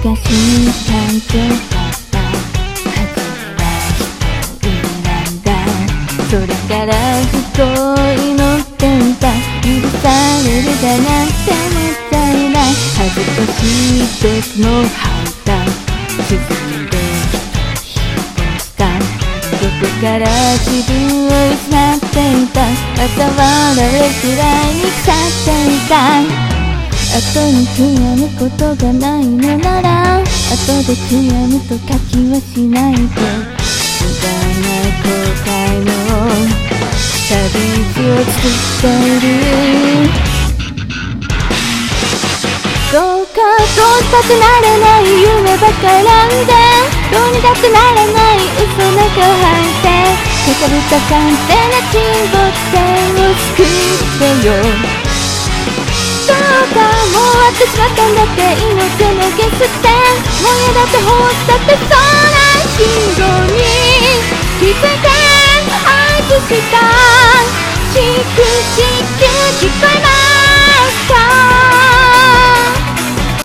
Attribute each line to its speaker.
Speaker 1: 昔誕生した初めは人を選んだ。それからずっと祈っていた。許されるだなんてもったいない。恥ずかしい一つの吐いた。沈んで一人したどこから自分を失っていた。また笑えるくらいに腐っていた。後に悔やむことがないのなら後で悔やむと書きはしないと。無駄な後悔の旅路を作っている。そうかどうしたくなれない夢ばっか選んでどうにだってならない嘘なんか吐いてかかるた完全な沈没船を救ってよ。そうかもう終わってしまったんだって命を投げ捨てもう嫌だって放ったってそんな信号に気づいて合図したしくじ